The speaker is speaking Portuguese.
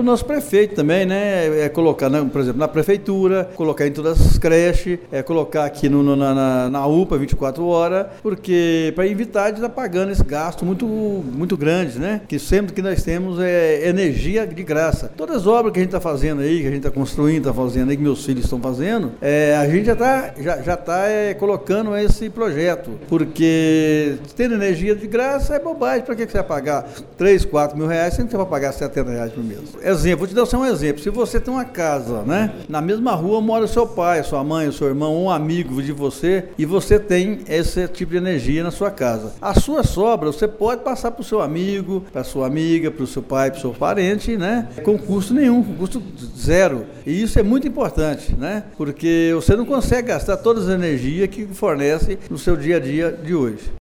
para o nosso prefeito também, né? Colocar, por exemplo, na prefeitura, colocar em todas as creches, colocar aqui na UPA 24 horas, porque para evitar de estar pagando esse gasto muito grande, né? Que sempre que nós temos é energia de graça. Todas as obras que a gente está fazendo aí, que a gente está construindo, está fazendo aí, que meus filhos estão fazendo, a gente já está colocando esse projeto, porque tendo energia de graça é bobagem. Para que você vai pagar 3, 4 mil reais, você não vai pagar 70 reais por mês? Exemplo, vou te dar só um exemplo. Se você tem uma casa, né? Na mesma rua mora o seu pai, sua mãe, o seu irmão, um amigo de você, e você tem esse tipo de energia na sua casa. A sua sobra, você pode passar para o seu amigo, para a sua amiga, para o seu pai, para o seu parente, né? Com custo nenhum, com custo zero. E isso é muito importante, né? Porque você não consegue gastar todas as energias que fornece no seu dia a dia de hoje.